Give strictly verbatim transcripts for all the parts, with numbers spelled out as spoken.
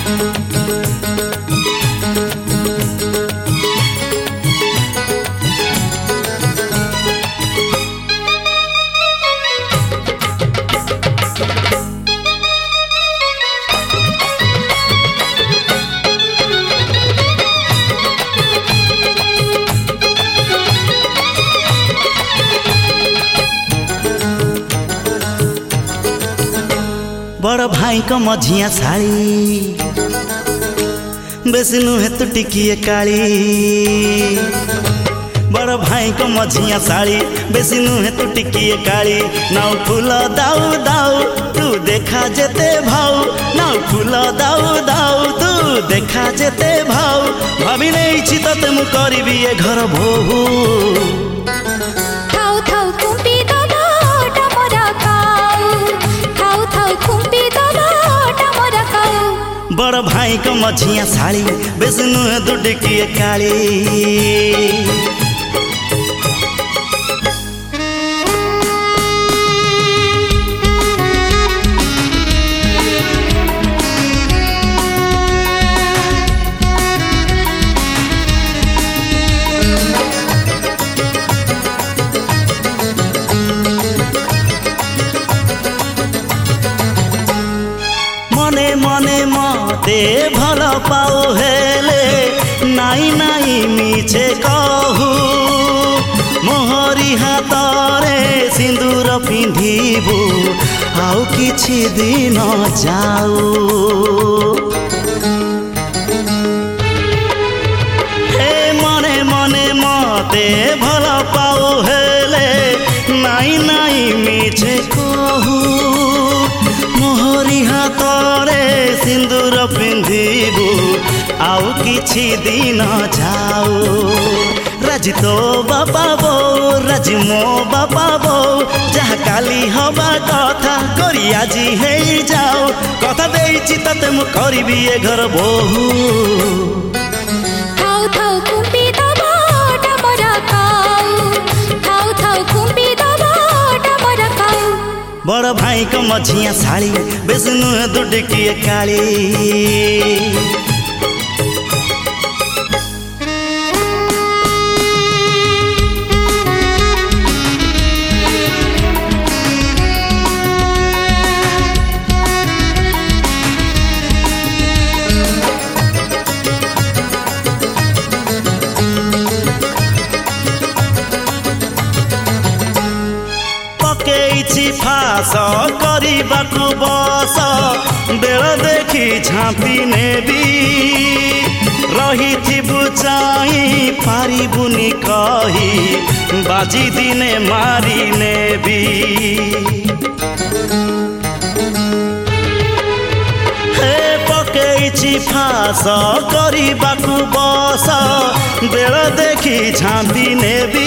बड़ भाई को मझिया साड़ी बेसी नुहे तू टिकिए काली। बड़ भाई को मझिया साड़ी बेसी नुहे तू टिकिए काली। नाउ फूल दाऊ दाऊ तू देखा जेते भाऊ। नाउ फूल दाऊ दाऊ तू देखा जेते भाऊ। भाभी नहीं छि तते मु करबी ए घर बोहू। थाउ थाउ कुंपी दबा टमरा काऊ। थाउ थाउ कुंपी दबा टमरा काऊ। बड़ भाई को मझिया साड़ी बेसी नुहे तू टिकिए काली। मने मने मते भल पाओ हेले नाई नाई मिछे कहू। मोहरी हातरे सिंदूर पिंधिबू आउ किछि दिन जाऊ। हे मने मने मते भल पाओ हेले नाई नाई मिछे कहू। मोहरी हातरे सिंदूर पिंधिबू आउ किछि दिन जाऊ। राजी तो बापा बो राजी मो बापा बो जहाँ काली हवा कथा करी आजी हे जाओ। कथा देइछि तते मु करबी ए घर बोहू। थाउ थाउ कुंपी दबा टमरा काऊ। थाउ थाउ कुंपी दबा टमरा काऊ। बड़ भाई को मझिया साड़ी बेसी नुहे तू टिकिए काली। पकेइछि फास करिबाकु बस बेल देखि झाँपी नेबी। रहिथिबु चाहि पारिबुनि कही बाजी दिने मारी नेबी। हे पकेइछि फास करिबाकु बस बेल देखि झाँपी नेबी।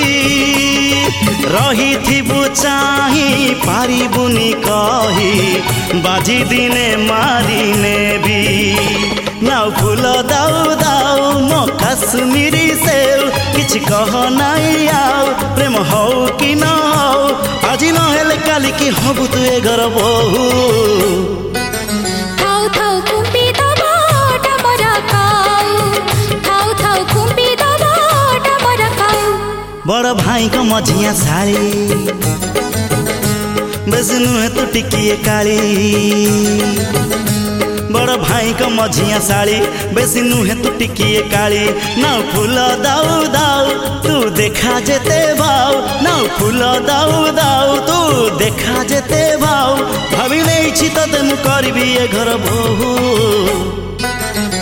रहिथिबु चाहि पारिबुनि कही बाजी दिने मारी नेबी। नाउ फूल दाऊ दाऊ मो काश्मीरी सेव किछि कह नाई आउ। प्रेम हौ कि न हौ आज न हेले काली कि हबु तू ए घर बोहू। थाउ थाउ कुंपी दबा टमरा काऊ। थाउ थाउ कुंपी दबा टमरा काऊ। बड़ भाई को मझिया साड़ी बेसी नुहे तू टिकिए काली। बड़ भाई को मझिया साड़ी बेसी नुहे तू टिकिए काली। नाउ फूल दाऊ दाऊ तू देखा जेते भाऊ। नाउ फूल दाऊ दाऊ तू देखा जेते भाऊ। भाभी नहीं छि तते मु करबी ए घर बोहू।